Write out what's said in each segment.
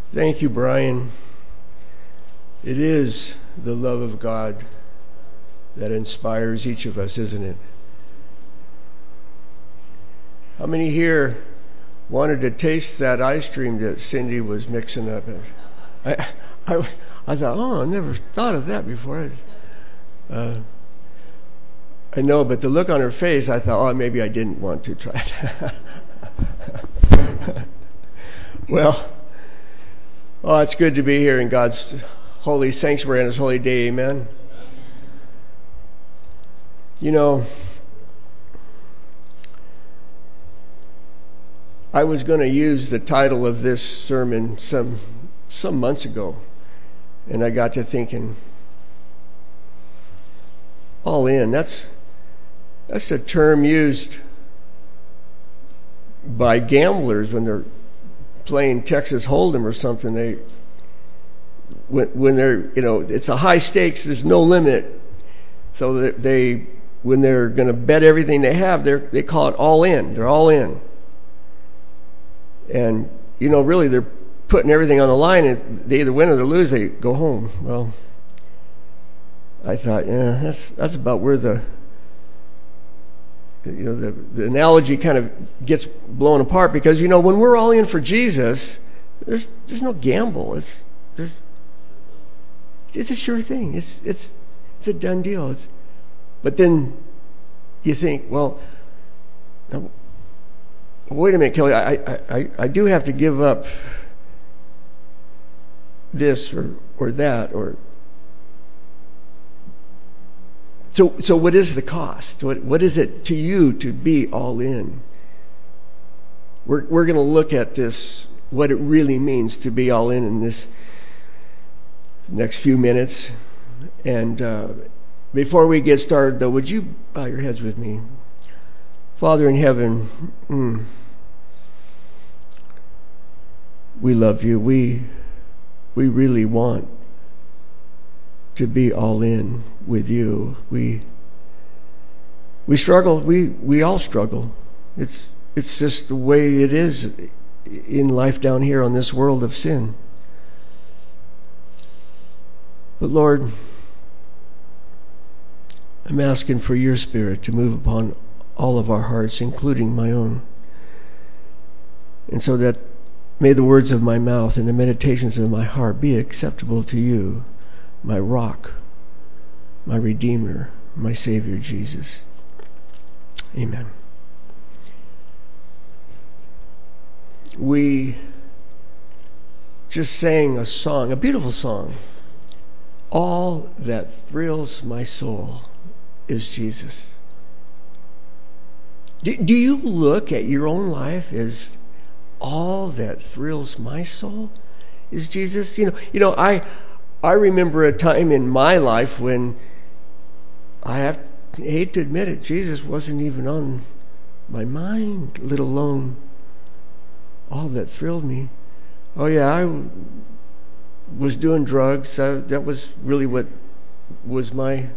Thank you, Brian. It is the love of God that inspires each of us, isn't it? How many here wanted to taste that ice cream that Cindy was mixing up? I thought, I never thought of that before. I know, but the look on her face, I thought, maybe I didn't want to try it. Well, it's good to be here in God's holy sanctuary on His holy day. Amen. You know, I was going to use the title of this sermon some months ago, and I got to thinking, all in. That's a term used by gamblers when they're playing Texas Hold'em or something. When they're, it's a high stakes. There's no limit. So that when they're going to bet everything they have, they call it all in. They're all in. And really, they're putting everything on the line, and they either win or they lose. They go home. Well, I thought, that's about where the analogy kind of gets blown apart, because when we're all in for Jesus, there's no gamble. It's a sure thing. It's a done deal. But then you think, well, now, wait a minute, Kelly. I do have to give up this or that or. So what is the cost? What is it to you to be all in? We're going to look at this, what it really means to be all in this next few minutes. And before we get started, though, would you bow your heads with me? Father in heaven, we love you. We really want to be all in with you. We struggle. We all struggle. It's just the way it is in life down here on this world of sin. But Lord, I'm asking for your Spirit to move upon all of our hearts, including my own. And so that may the words of my mouth and the meditations of my heart be acceptable to you, my rock, my Redeemer, my Savior, Jesus. Amen. We just sang a song, a beautiful song. All that thrills my soul is Jesus. Do you look at your own life as all that thrills my soul is Jesus? I remember a time in my life when I hate to admit it, Jesus wasn't even on my mind, let alone all that thrilled me. Oh yeah, I was doing drugs. That was really what was my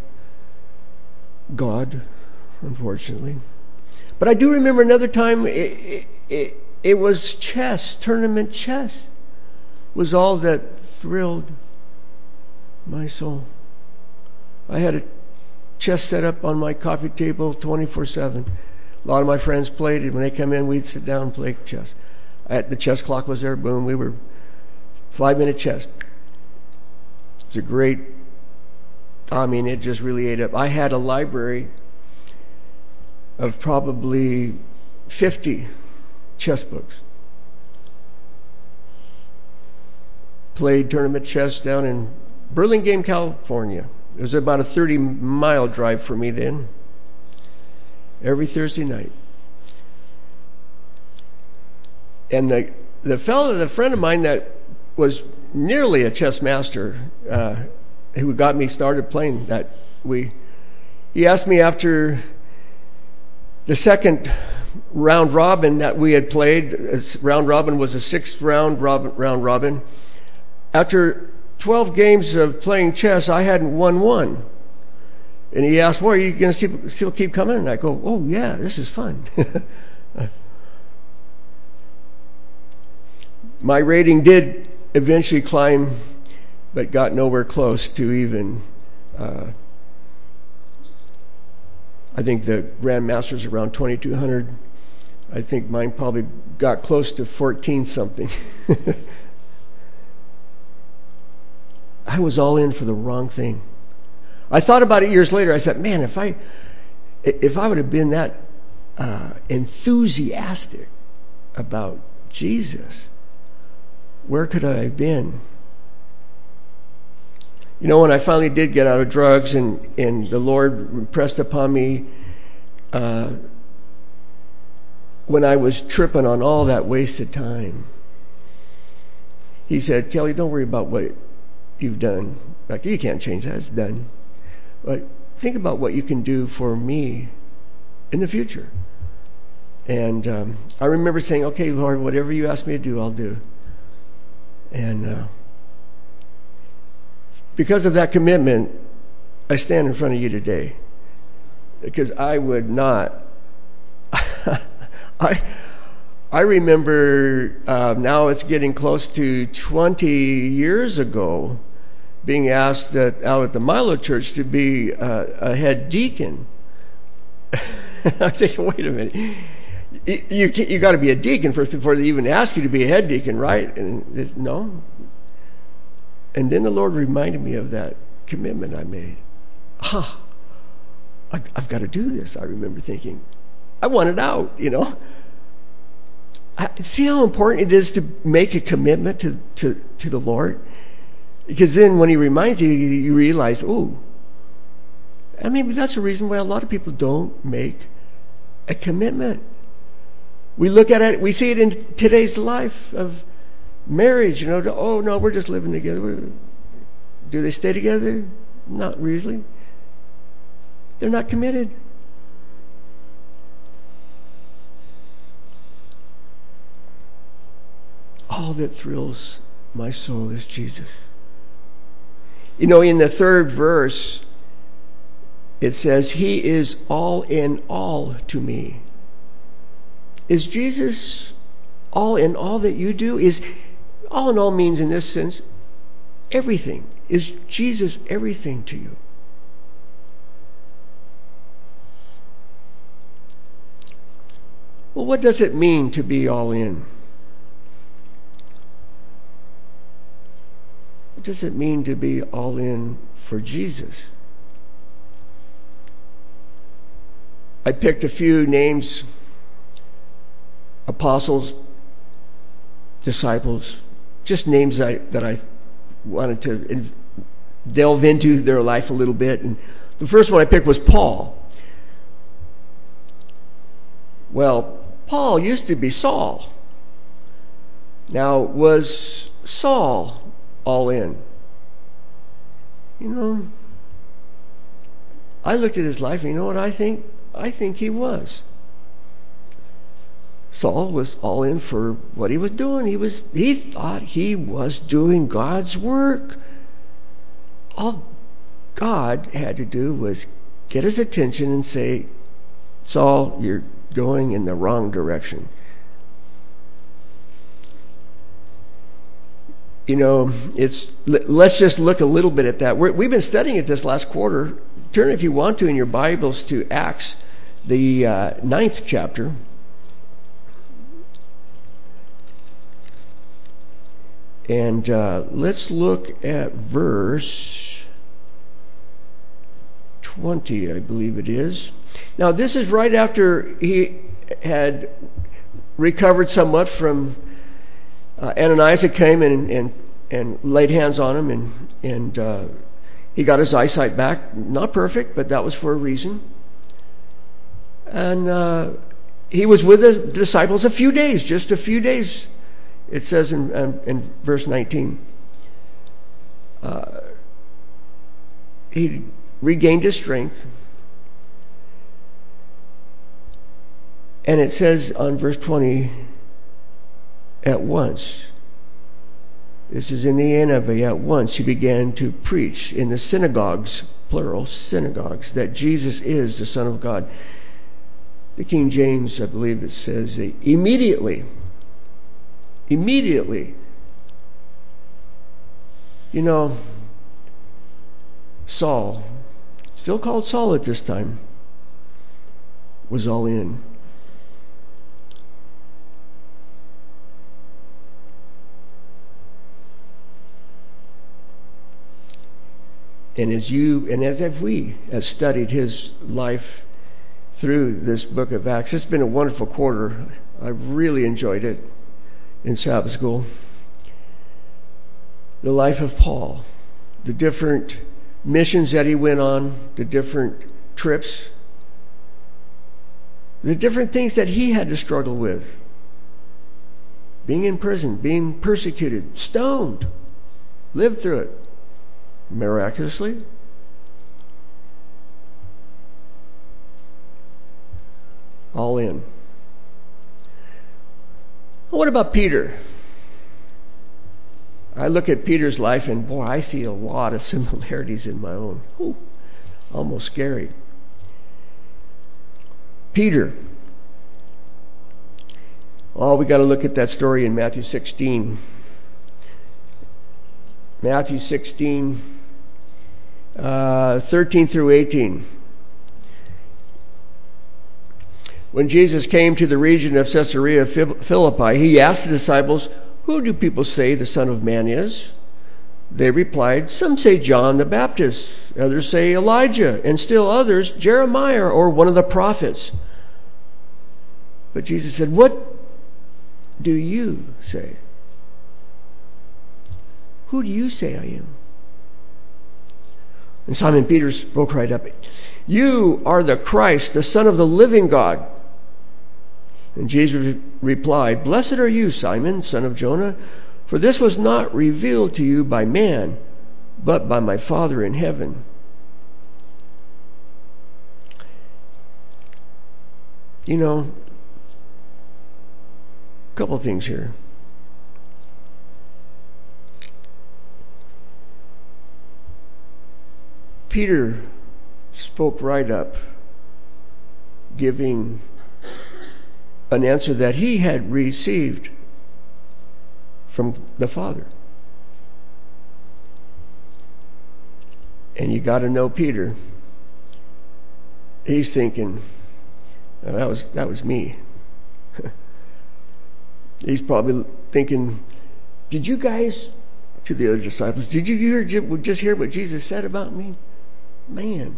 God, unfortunately. But I do remember another time, it was chess, tournament chess, was all that thrilled my soul. I had a chess set up on my coffee table 24/7. A lot of my friends played it. When they come in, we'd sit down and play chess. The chess clock was there. Boom, we were 5-minute chess. It's a great. It just really ate up. I had a library of probably 50 chess books. Played tournament chess down in Burlingame, California. It was about a 30-mile drive for me then. Every Thursday night. And the friend of mine that was nearly a chess master, who got me started playing he asked me after the second round robin that we had played. Round robin was a 6th round robin. After 12 games of playing chess, I hadn't won one. And he asked, well, are you going to still keep coming? And I go, oh yeah, this is fun. My rating did eventually climbed, but got nowhere close to even. I think the Grandmaster's around 2,200. I think mine probably got close to 14 something. I was all in for the wrong thing. I thought about it years later. I said, man, if I would have been that enthusiastic about Jesus, where could I have been? You know, when I finally did get out of drugs and the Lord impressed upon me, when I was tripping on all that wasted time, He said, Kelly, don't worry about what you've done. Like, you can't change that. It's done. But think about what you can do for me in the future. And I remember saying, okay, Lord, whatever you ask me to do, I'll do. And because of that commitment, I stand in front of you today. Because I would not. I remember, now it's getting close to 20 years ago, being asked out at the Milo Church to be a head deacon. I'm thinking, wait a minute. You got to be a deacon first before they even ask you to be a head deacon, right? And no. And then the Lord reminded me of that commitment I made. I've got to do this. I remember thinking, I want it out, you know. See how important it is to make a commitment to the Lord? Because then when He reminds you, you realize, I mean, that's the reason why a lot of people don't make a commitment. We look at it, we see it in today's life of marriage, you know. Oh, no, we're just living together. Do they stay together? Not really. They're not committed. All that thrills my soul is Jesus. You know, in the third verse, it says, He is all in all to me. Is Jesus all in all that you do? Is all in all means, in this sense, everything. Is Jesus everything to you? Well, what does it mean to be all in? What does it mean to be all in for Jesus? I picked a few names: apostles, disciples, just names that I wanted to delve into their life a little bit. And the first one I picked was Paul. Well, Paul used to be Saul. Now, was Saul all in? You know, I looked at his life, and you know what I think? I think he was. Saul was all in for what he was doing. He thought he was doing God's work. All God had to do was get his attention and say, Saul, you're going in the wrong direction. You know, let's just look a little bit at that. We've been studying it this last quarter. Turn, if you want to, in your Bibles to Acts, the 9th chapter. And let's look at verse 20, I believe it is. Now, this is right after he had recovered somewhat from Ananias that came and laid hands on him, and he got his eyesight back. Not perfect, but that was for a reason. And he was with the disciples just a few days. It says in verse 19, he regained his strength. And it says on verse 20, at once, this is in the NIV, at once he began to preach in the synagogues, plural, synagogues, that Jesus is the Son of God. The King James, I believe it says, immediately, You know, Saul, still called Saul at this time, was all in. And as we have studied his life through this book of Acts, it's been a wonderful quarter. I've really enjoyed it in Sabbath school. The life of Paul, the different missions that he went on, the different trips, the different things that he had to struggle with. Being in prison, being persecuted, stoned, lived through it miraculously. All in. What about Peter? I look at Peter's life and boy, I see a lot of similarities in my own. Ooh, almost scary. Peter. Oh, we got to look at that story in Matthew 16. Matthew 16, 13 through 18. When Jesus came to the region of Caesarea Philippi, he asked the disciples, "Who do people say the Son of Man is?" They replied, "Some say John the Baptist, others say Elijah, and still others Jeremiah or one of the prophets." But Jesus said, "What do you say? Who do you say I am?" And Simon Peter spoke right up, "You are the Christ, the Son of the living God." And Jesus replied, "Blessed are you, Simon, son of Jonah, for this was not revealed to you by man, but by my Father in heaven." You know, a couple of things here. Peter spoke right up, giving an answer that he had received from the Father. And you got to know Peter. He's thinking, oh, that was me. He's probably thinking, did you guys, to the other disciples, did you just hear what Jesus said about me? Man,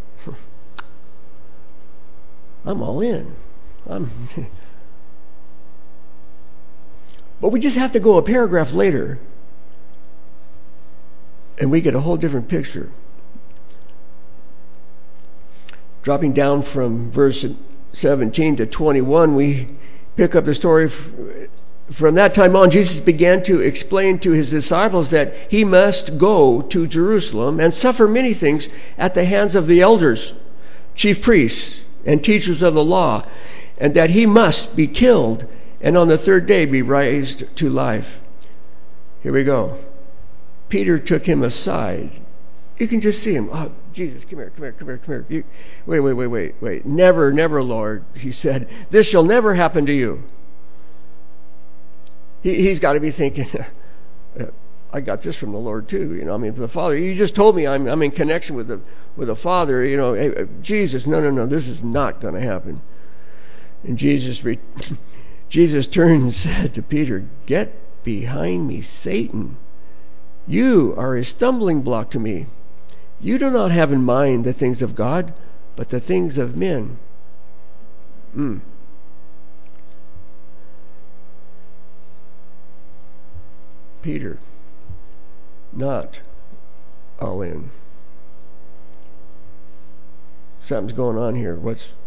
I'm all in. But we just have to go a paragraph later and we get a whole different picture. Dropping down from verse 17 to 21, we pick up the story. From that time on, Jesus began to explain to his disciples that he must go to Jerusalem and suffer many things at the hands of the elders, chief priests, and teachers of the law, and that he must be killed and on the third day be raised to life. Here we go. Peter took him aside. You can just see him. "Oh, Jesus, come here. Wait. Never, Lord," he said. "This shall never happen to you." He's got to be thinking, I got this from the Lord too. The Father. You just told me I'm in connection with the Father. Hey, Jesus, no, this is not going to happen. And Jesus turned and said to Peter, "Get behind me, Satan. You are a stumbling block to me. You do not have in mind the things of God, but the things of men." Peter, not all in. Something's going on here.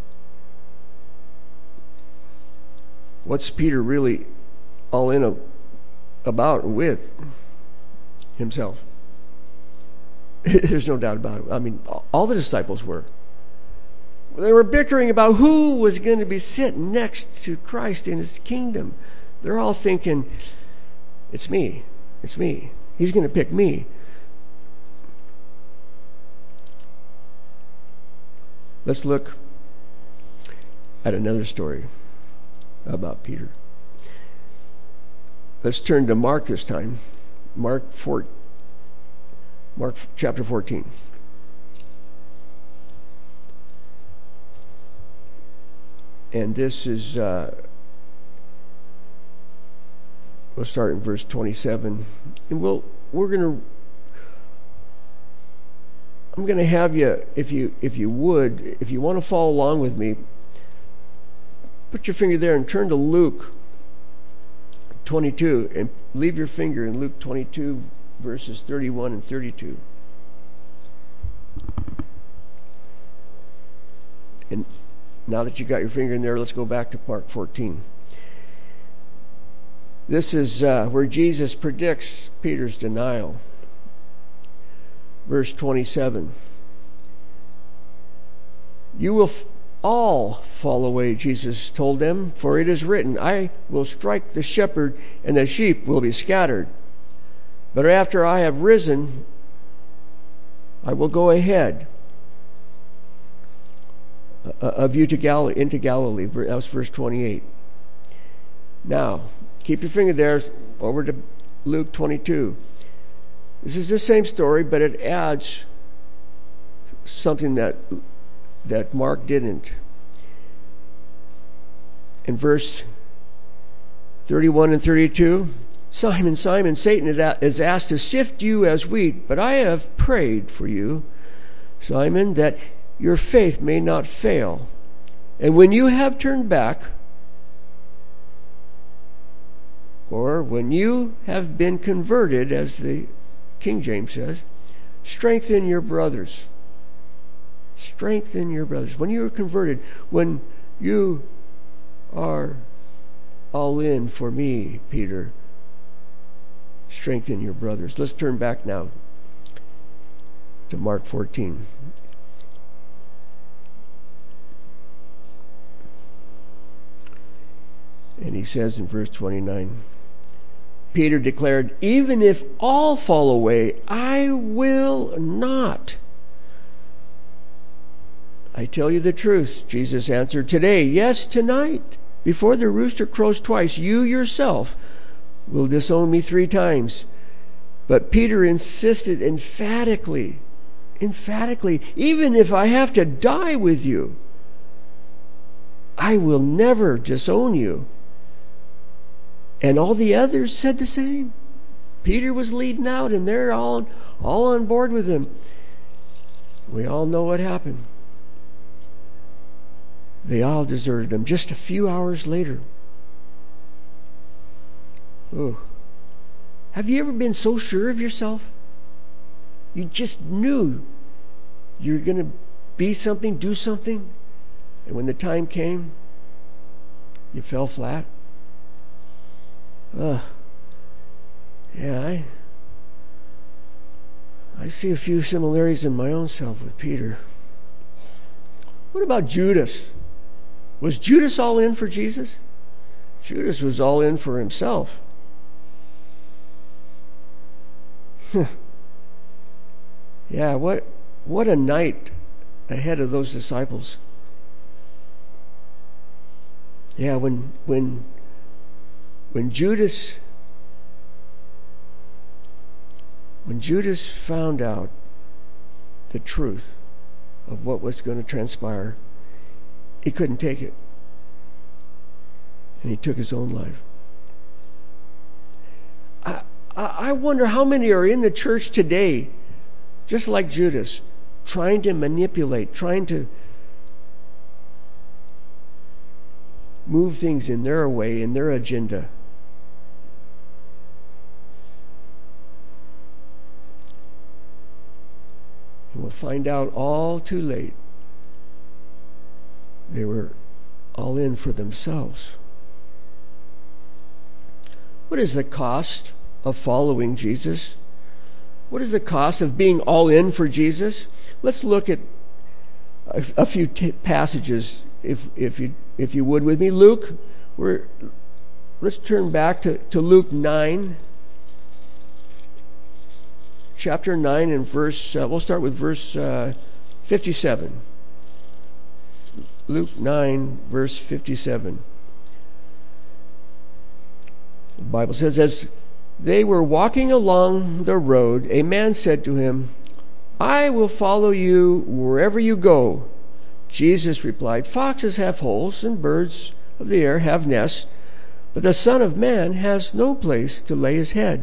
What's Peter really all in about with himself? There's no doubt about it. All the disciples were. They were bickering about who was going to be sitting next to Christ in his kingdom. They're all thinking, it's me. He's going to pick me. Let's look at another story about Peter. Let's turn to Mark this time. Mark Mark chapter 14. And this is, we'll start in verse 27. And I'm going to have you, if you want to follow along with me, put your finger there and turn to Luke 22, and leave your finger in Luke 22, verses 31 and 32. And now that you got your finger in there, let's go back to Mark 14. This is where Jesus predicts Peter's denial. Verse 27. You will all fall away, Jesus told them, for it is written, I will strike the shepherd, and the sheep will be scattered. But after I have risen, I will go ahead of you to into Galilee. That was verse 28. Now, keep your finger there over to Luke 22. This is the same story, but it adds something that Mark didn't. In verse 31 and 32, Simon, Simon, Satan is asked to sift you as wheat, but I have prayed for you, Simon, that your faith may not fail. And when you have turned back, or when you have been converted, as the King James says, strengthen your brothers. Strengthen your brothers. When you are converted, when you are all in for me, Peter, strengthen your brothers. Let's turn back now to Mark 14. And he says in verse 29, Peter declared, even if all fall away, I will not. I tell you the truth, Jesus answered, today, yes, tonight, before the rooster crows twice, you yourself will disown me 3 times. But Peter insisted emphatically, even if I have to die with you, I will never disown you. And all the others said the same. Peter was leading out, and they're all on board with him. We all know what happened. They all deserted him just a few hours later. Oh. Have you ever been so sure of yourself? You just knew you were going to be something, do something, and when the time came, you fell flat? Yeah, I see a few similarities in my own self with Peter. What about Judas? Was Judas all in for Jesus? Judas was all in for himself. Yeah, what a night ahead of those disciples. Yeah, when Judas found out the truth of what was going to transpire, he couldn't take it, and he took his own life. I wonder how many are in the church today, just like Judas, trying to manipulate, trying to move things in their way, in their agenda. And we'll find out all too late. They were all in for themselves. What is the cost of following Jesus? What is the cost of being all in for Jesus? Let's look at a few passages, if you would, with me. Let's turn back to Luke 9, chapter 9, and we'll start with verse 57. Luke 9, verse 57. The Bible says, they were walking along the road, a man said to him, "I will follow you wherever you go." Jesus replied, "Foxes have holes, and birds of the air have nests, but the Son of Man has no place to lay his head."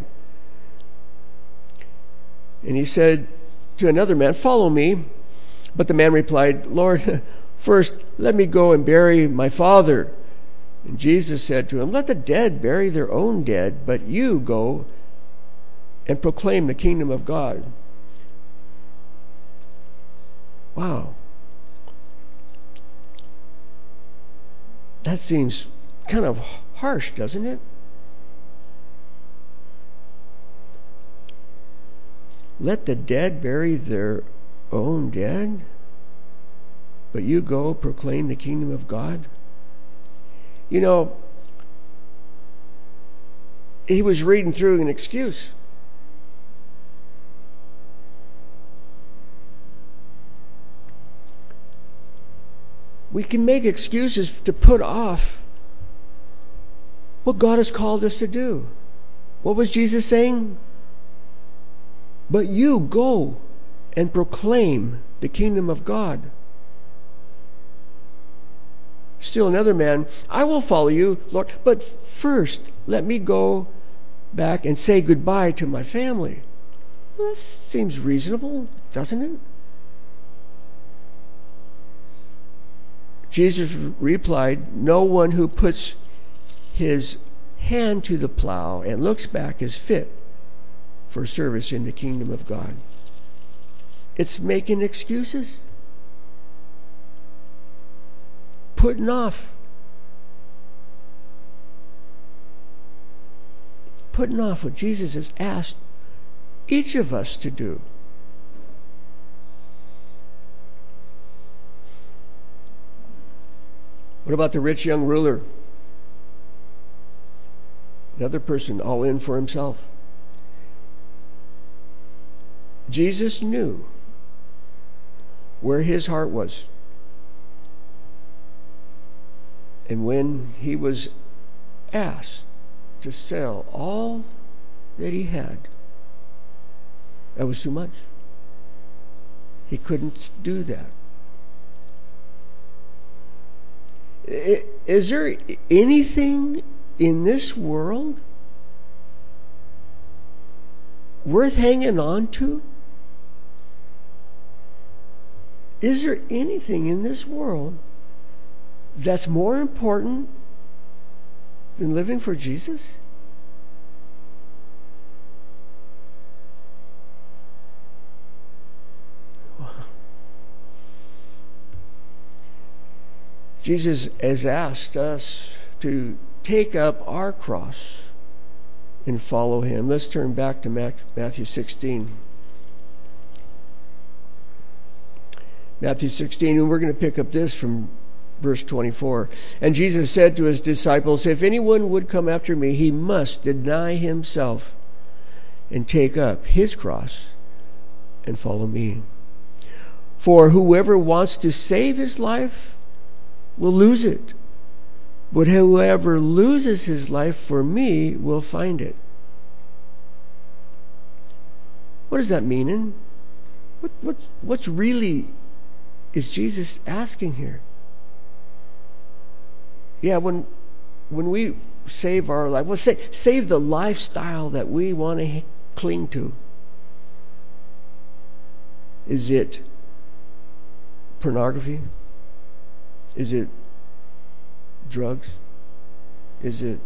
And he said to another man, "Follow me." But the man replied, "Lord, first let me go and bury my father." And Jesus said to him, "Let the dead bury their own dead, but you go and proclaim the kingdom of God." Wow. That seems kind of harsh, doesn't it? Let the dead bury their own dead, but you go proclaim the kingdom of God. You know, he was reading through an excuse. We can make excuses to put off what God has called us to do. What was Jesus saying? But you go and proclaim the kingdom of God. Still another man, "I will follow you, Lord, but first let me go back and say goodbye to my family." Well, that seems reasonable, doesn't it? Jesus replied, "No one who puts his hand to the plow and looks back is fit for service in the kingdom of God." It's making excuses. Putting off what Jesus has asked each of us to do. What about the rich young ruler? Another person all in for himself. Jesus knew where his heart was. And when he was asked to sell all that he had, that was too much. He couldn't do that. Is there anything in this world worth hanging on to? Is there anything in this world that's more important than living for Jesus? Jesus has asked us to take up our cross and follow him. Let's turn back to Matthew 16. Matthew 16, and we're going to pick up this from verse 24. "And Jesus said to his disciples, 'If anyone would come after me, he must deny himself and take up his cross and follow me. For whoever wants to save his life will lose it, but whoever loses his life for me will find it.'" What does that mean? What's really is Jesus asking here? Yeah, when we save our life, well, save the lifestyle that we want to cling to. Is it pornography? Is it drugs? Is it,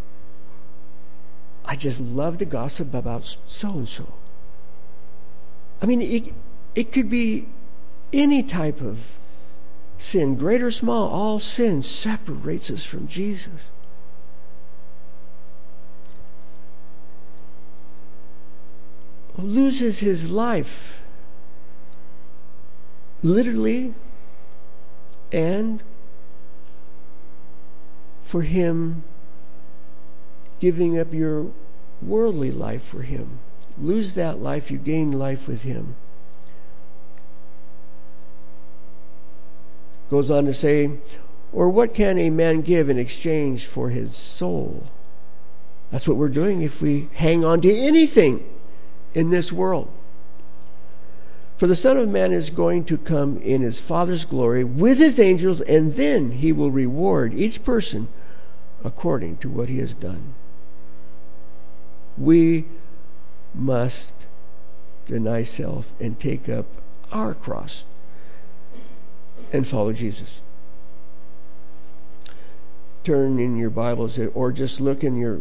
"I just love to gossip about so-and-so"? I mean, it could be any type of sin, great or small. All sin separates us from Jesus. Loses his life, literally, and for him giving up your worldly life for him. Lose that life, you gain life with him. Goes on to say, "Or what can a man give in exchange for his soul?" That's what we're doing if we hang on to anything in this world. For the Son of Man is going to come in His Father's glory with His angels, and then He will reward each person according to what he has done. We must deny self and take up our cross and follow Jesus. Turn in your Bibles, or just look in your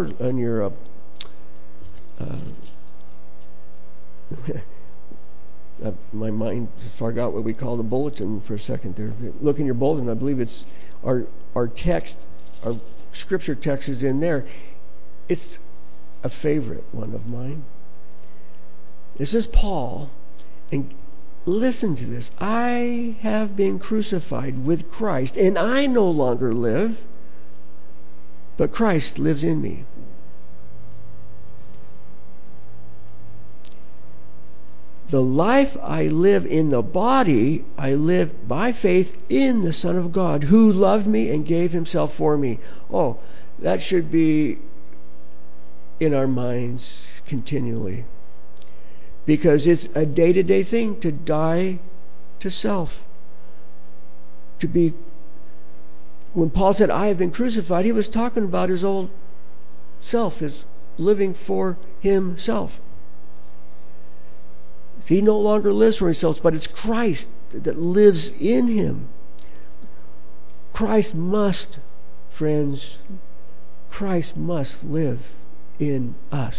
my mind forgot what we call the bulletin for a second there. Look in your bulletin. I believe it's our text, our scripture text is in there. It's a favorite one of mine. This is Paul, and listen to this. I have been crucified with Christ, and I no longer live, but Christ lives in me. The life I live in the body, I live by faith in the Son of God, who loved me and gave Himself for me. Oh, that should be in our minds continually. Because it's a day-to-day thing to die to self. When Paul said, I have been crucified, he was talking about his old self, his living for himself. He no longer lives for himself, but it's Christ that lives in him. Christ must, friends, Christ must live in us.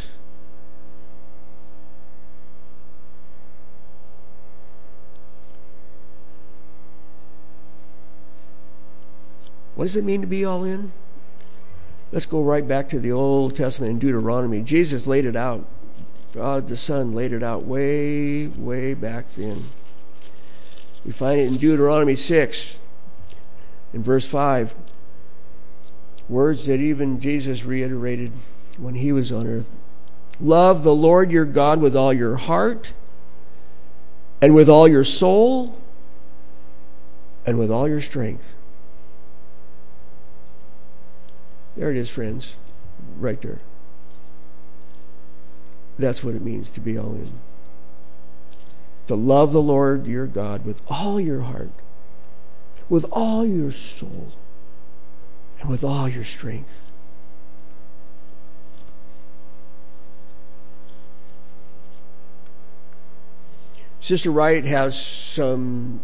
What does it mean to be all in? Let's go right back to the Old Testament in Deuteronomy. Jesus laid it out. God the Son laid it out way, way back then. We find it in Deuteronomy 6, in verse 5. Words that even Jesus reiterated when He was on earth. Love the Lord your God with all your heart, and with all your soul, and with all your strength. There it is, friends, right there. That's what it means to be all in. To love the Lord your God with all your heart, with all your soul, and with all your strength. Sister Wright has some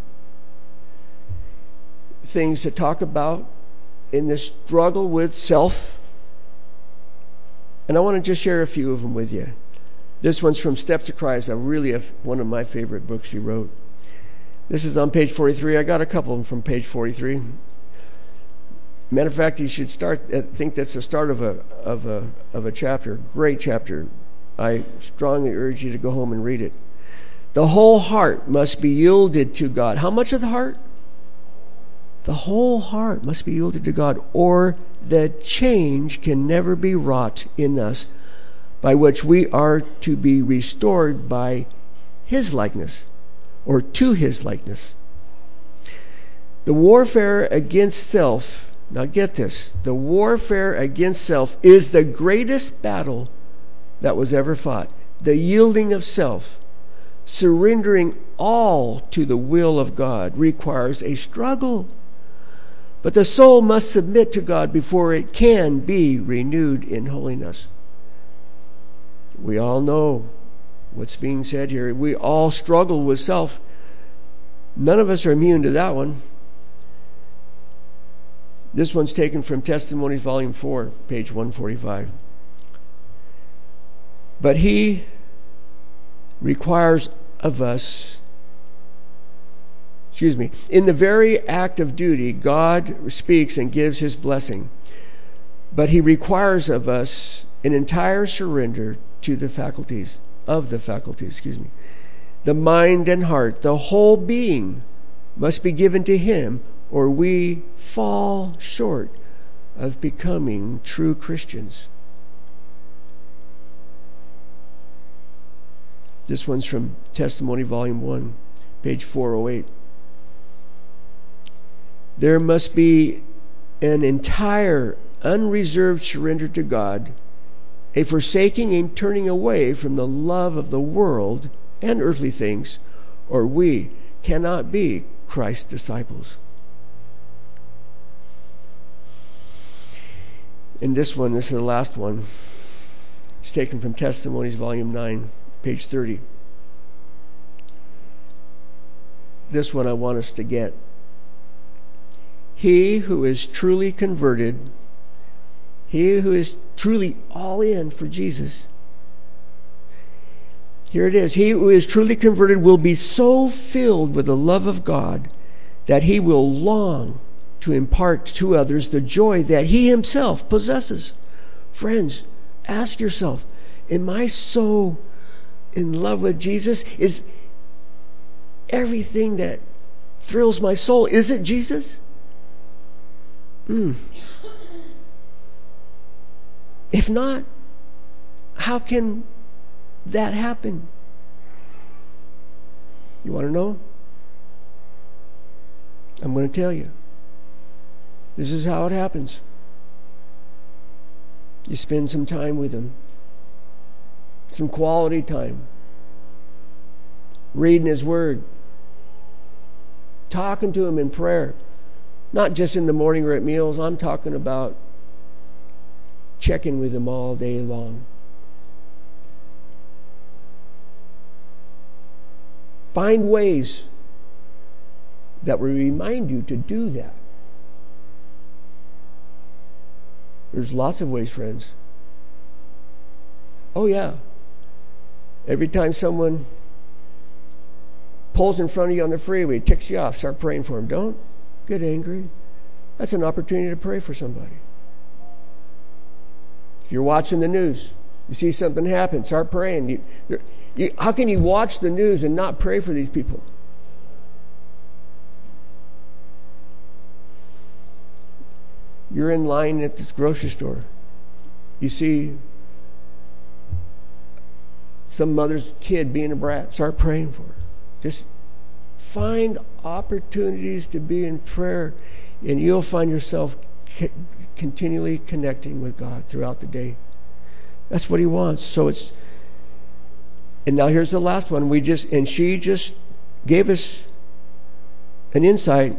things to talk about in this struggle with self, and I want to just share a few of them with you. This one's from Steps to Christ, one of my favorite books she wrote. This is on page 43. I got a couple of them from page 43. Matter of fact, you should start. I think that's the start of a chapter. Great chapter. I strongly urge you to go home and read it. The whole heart must be yielded to God. How much of the heart? The whole heart must be yielded to God, or the change can never be wrought in us, by which we are to be restored by His likeness, or to His likeness. The warfare against self, now get this, the warfare against self is the greatest battle that was ever fought. The yielding of self, surrendering all to the will of God, requires a struggle. But the soul must submit to God before it can be renewed in holiness. We all know what's being said here. We all struggle with self. None of us are immune to that one. This one's taken from Testimonies, Volume 4, page 145. But He requires of us, in the very act of duty, God speaks and gives His blessing. But He requires of us an entire surrender to the faculties. The mind and heart, the whole being must be given to Him, or we fall short of becoming true Christians. This one's from Testimony, Volume 1, page 408. There must be an entire, unreserved surrender to God a forsaking and turning away from the love of the world and earthly things, or we cannot be Christ's disciples. And this is the last one. It's taken from Testimonies, Volume 9, page 30. This one I want us to get. He who is truly converted, he who is truly all in for Jesus, here it is. He who is truly converted will be so filled with the love of God that he will long to impart to others the joy that he himself possesses. Friends, ask yourself, am I so in love with Jesus? Is everything that thrills my soul, is it Jesus? If not, how can that happen? You want to know? I'm going to tell you. This is how it happens. You spend some time with Him. Some quality time. Reading His Word. Talking to Him in prayer. Not just in the morning or at meals. I'm talking about checking with Him all day long. Find ways that will remind you to do that. There's lots of ways, friends. Oh yeah. Every time someone pulls in front of you on the freeway, ticks you off, start praying for them. Don't get angry. That's an opportunity to pray for somebody. If you're watching the news, you see something happen, start praying. How can you watch the news and not pray for these people? You're in line at this grocery store. You see some mother's kid being a brat. Start praying for her. Just find opportunities to be in prayer, and you'll find yourself continually connecting with God throughout the day. That's what He wants. And now here's the last one. She just gave us an insight.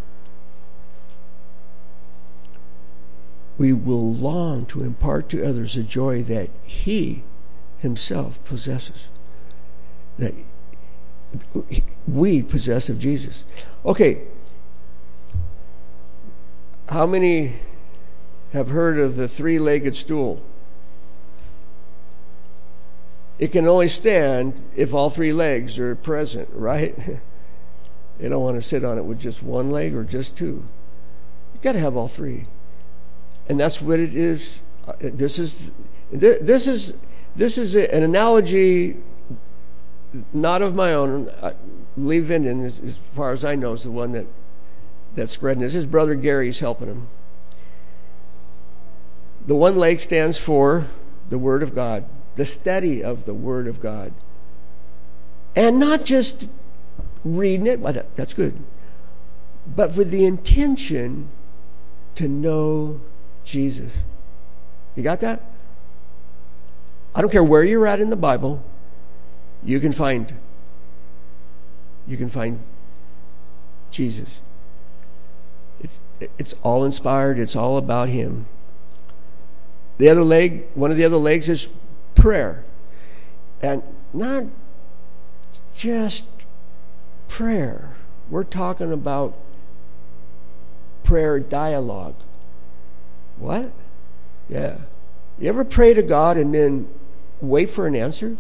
We will long to impart to others the joy that He Himself possesses. That we possess of Jesus. Okay. How many have heard of the three-legged stool? It can only stand if all three legs are present, right? You don't want to sit on it with just one leg or just two. You've got to have all three. And that's what it is. This is an analogy not of my own. Lee Vinden, as far as I know, is the one that's spreading this. His brother Gary's helping him. The one leg stands for the Word of God, the study of the Word of God. And not just reading it, well, that's good, but with the intention to know Jesus. You got that? I don't care where you're at in the Bible, you can find Jesus. It's all inspired, it's all about Him. The other leg, one of the other legs is prayer. And not just prayer. We're talking about prayer dialogue. What? Yeah. You ever pray to God and then wait for an answer?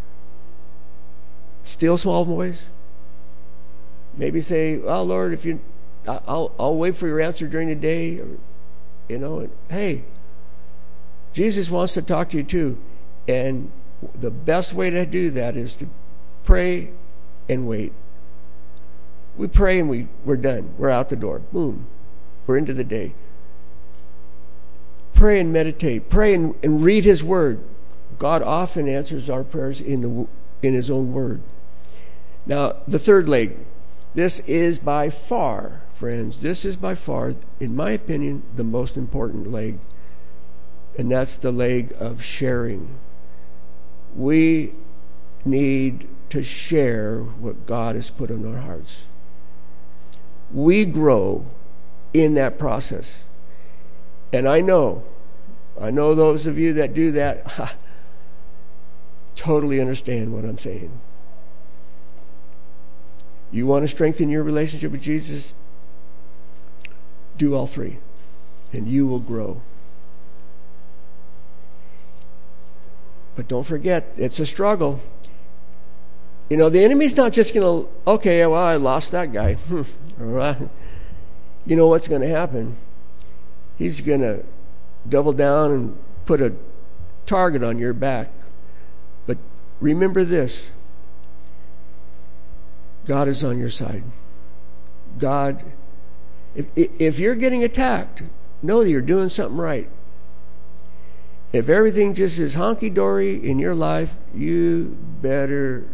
Still small voice? Maybe say, "Oh Lord, I'll wait for your answer during the day." Or, and, hey, Jesus wants to talk to you too. And the best way to do that is to pray and wait. We pray and we're done. We're out the door. Boom. We're into the day. Pray and meditate. Pray and read His Word. God often answers our prayers in His own Word. Now, the third leg. This is by far, friends, in my opinion, the most important leg. And that's the leg of sharing. We need to share what God has put on our hearts. We grow in that process. And I know those of you that do that totally understand what I'm saying. You want to strengthen your relationship with Jesus? Do all three, and you will grow. But don't forget, it's a struggle. You know, the enemy's not just going to, okay, well, I lost that guy. All right. You know what's going to happen? He's going to double down and put a target on your back. But remember this. God is on your side. God, if you're getting attacked, know that you're doing something right. If everything just is honky-dory in your life, you better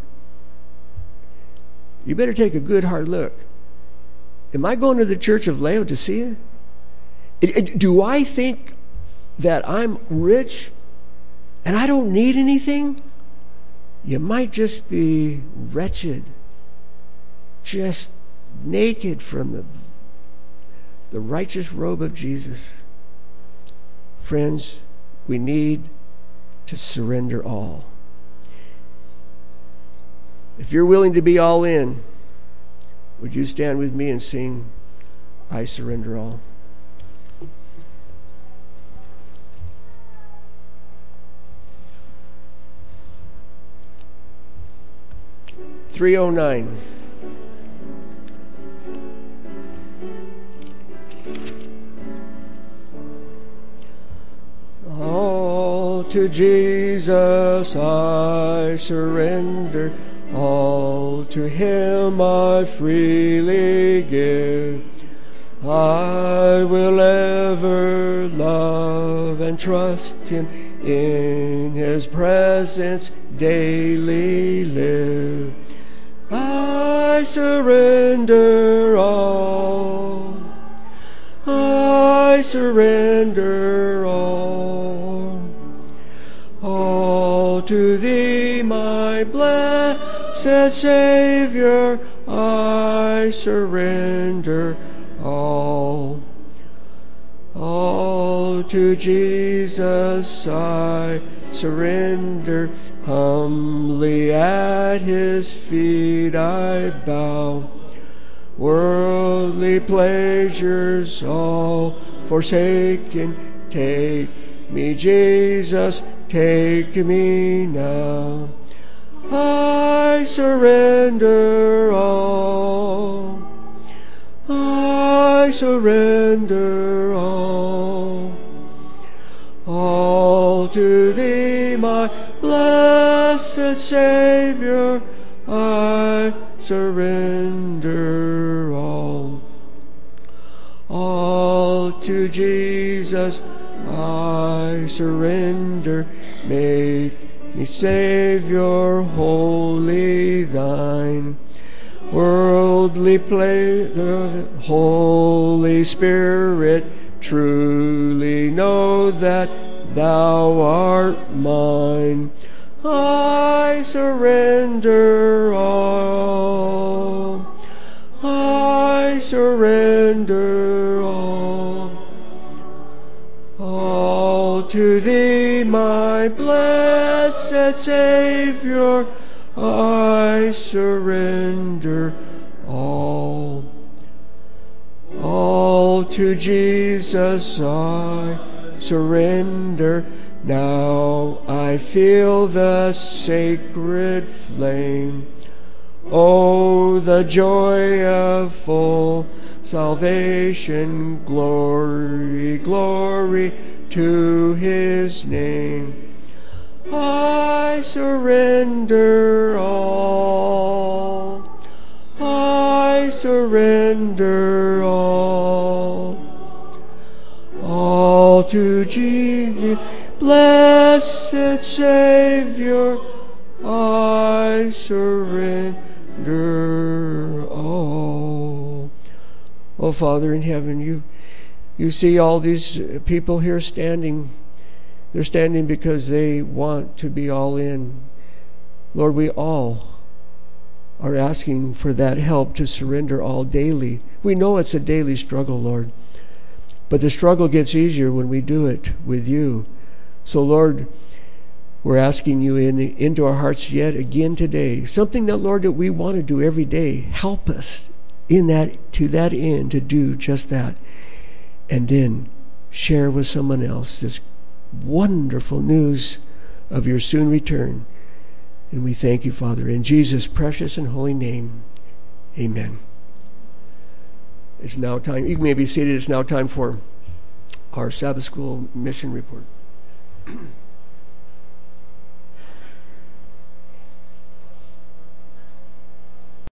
take a good hard look. Am I going to the church of Laodicea? Do I think that I'm rich and I don't need anything? You might just be wretched, just naked from the righteous robe of Jesus. Friends, we need to surrender all. If you're willing to be all in, would you stand with me and sing, I Surrender All? (309) All to Jesus I surrender, all to Him I freely give. I will ever love and trust Him, in His presence daily live. I surrender all. I surrender all. All to Thee, my blessed Savior, I surrender all. All to Jesus I surrender, humbly at His feet I bow. Worldly pleasures all forsaken, take me, Jesus, take me now. I surrender all. I surrender all. All to Thee, my blessed Savior, I surrender all. All to Jesus I surrender. Make me, Savior, wholly Thine. Worldly pleasure, Holy Spirit, truly know that Thou art mine. I surrender all. I surrender all. All to Thee, my blessed Savior, I surrender all. All to Jesus I surrender. Now I feel the sacred flame. Oh, the joy of full salvation. Glory, glory to His name. I surrender all. I surrender all. All to Jesus, blessed Savior, I surrender all. Oh, Father in heaven, you see all these people here standing. They're standing because they want to be all in. Lord, we all are asking for that help to surrender all daily. We know it's a daily struggle, Lord. But the struggle gets easier when we do it with you. So, Lord, we're asking you into our hearts yet again today. Something that, Lord, that we want to do every day. Help us to that end to do just that. And then share with someone else this wonderful news of your soon return. And we thank you, Father, in Jesus' precious and holy name. Amen. It's now time. You may be seated. It's now time for our Sabbath School mission report.